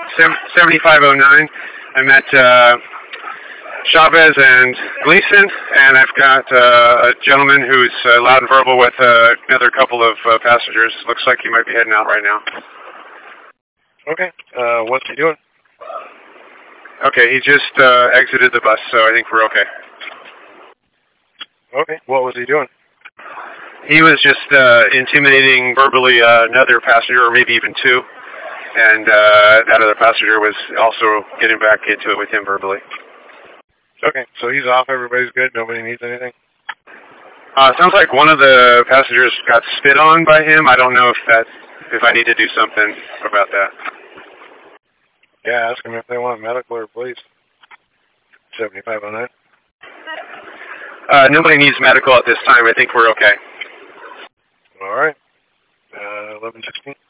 7509. I met Chavez and Gleason, and I've got a gentleman who's loud and verbal with another couple of passengers. Looks like he might be heading out right now. Okay. What's he doing? Okay, he just exited the bus, so I think we're okay. Okay. What was he doing? He was just intimidating verbally another passenger, or maybe even two. And that other passenger was also getting back into it with him verbally. Okay, so he's off, everybody's good, nobody needs anything? Sounds like one of the passengers got spit on by him. I don't know if I need to do something about that. Yeah, ask them if they want medical or police. 7509. Nobody needs medical at this time. I think we're okay. All right. 1116.